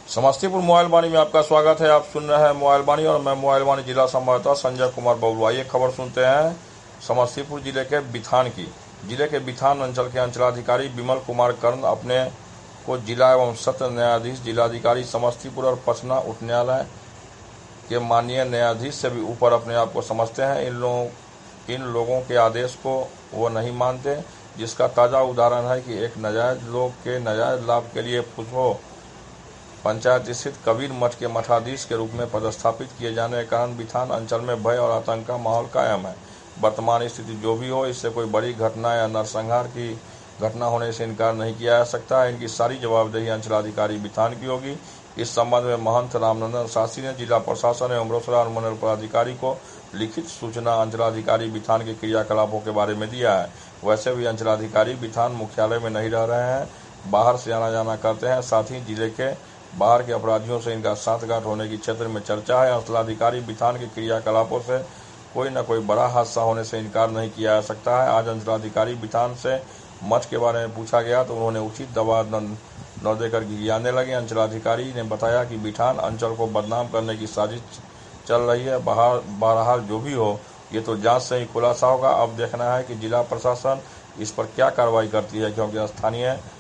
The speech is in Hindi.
समस्तीपुर मोबाइल वाणी में आपका स्वागत है। आप सुन रहे हैं मोबाइल वाणी और मैं मोबाइल वाणी जिला संवाददाता संजय कुमार बबलू। ये खबर सुनते हैं समस्तीपुर जिले के बिथान की। जिले के बिथान अंचल के अंचलाधिकारी विमल कुमार कर्ण अपने को जिला एवं सत्र न्यायाधीश जिलाधिकारी समस्तीपुर और पटना उच्च न्यायालय के माननीय न्यायाधीश से भी ऊपर अपने आप को समझते हैं। इन लोगों के आदेश को वो नहीं मानते, जिसका ताज़ा उदाहरण है कि एक नाजायज लोग के नाजायज लाभ के लिए फुसो पंचायत स्थित कबीर मठ के मठाधीश के रूप में पदस्थापित किए जाने के कारण बिथान अंचल में भय और आतंक का माहौल कायम है। वर्तमान स्थिति जो भी हो, इससे कोई बड़ी घटना या नरसंहार की घटना होने से इनकार नहीं किया जा सकता है। इनकी सारी जवाबदेही अंचलाधिकारी बिथान की होगी। इस संबंध में महंत रामनंदन शास्त्री ने जिला प्रशासन एवं रोसड़ा और मंडल पदाधिकारी को लिखित सूचना अंचलाधिकारी बिथान के क्रियाकलापों के बारे में दिया है। वैसे भी अंचलाधिकारी बिथान मुख्यालय में नहीं रह रहे हैं, बाहर से आना जाना करते हैं। साथ ही जिले के बाहर के अपराधियों से इनका साठगांठ होने की क्षेत्र में चर्चा है। अंचलाधिकारी बिथान के क्रियाकलापों से कोई न कोई बड़ा हादसा होने से इनकार नहीं किया जा सकता है। आज अंचलाधिकारी बिथान से मठ के बारे में पूछा गया तो उन्होंने उचित दबाव न देकर गिड़गिड़ाने लगे। अंचलाधिकारी ने बताया कि बिथान अंचल को बदनाम करने की साजिश चल रही है। बहरहाल जो भी हो, ये तो जांच से ही खुलासा होगा। अब देखना है कि जिला प्रशासन इस पर क्या कार्रवाई करती है, क्योंकि स्थानीय